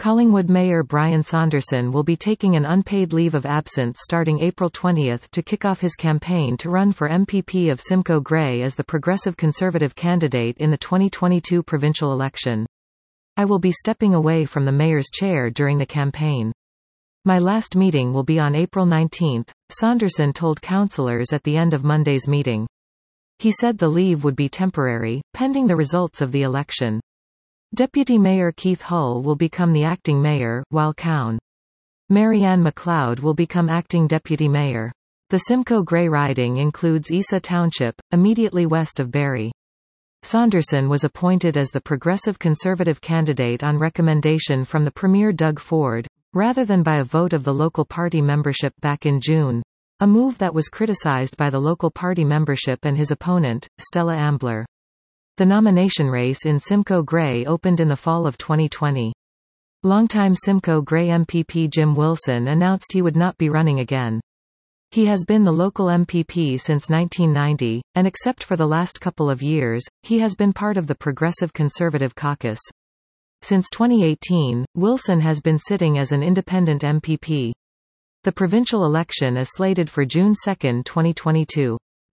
Collingwood Mayor Brian Saunderson will be taking an unpaid leave of absence starting April 20 to kick off his campaign to run for MPP of Simcoe Grey as the Progressive Conservative candidate in the 2022 provincial election. I will be stepping away from the mayor's chair during the campaign. My last meeting will be on April 19, Saunderson told councillors at the end of Monday's meeting. He said the leave would be temporary, pending the results of the election. Deputy Mayor Keith Hull will become the acting mayor, while Coun. Marianne MacLeod will become acting deputy mayor. The Simcoe Grey riding includes Isa Township, immediately west of Barrie. Saunderson was appointed as the Progressive Conservative candidate on recommendation from the Premier Doug Ford, rather than by a vote of the local party membership back in June, a move that was criticised by the local party membership and his opponent, Stella Ambler. The nomination race in Simcoe Grey opened in the fall of 2020. Longtime Simcoe Grey MPP Jim Wilson announced he would not be running again. He has been the local MPP since 1990, and except for the last couple of years, he has been part of the Progressive Conservative caucus. Since 2018, Wilson has been sitting as an independent MPP. The provincial election is slated for June 2, 2022.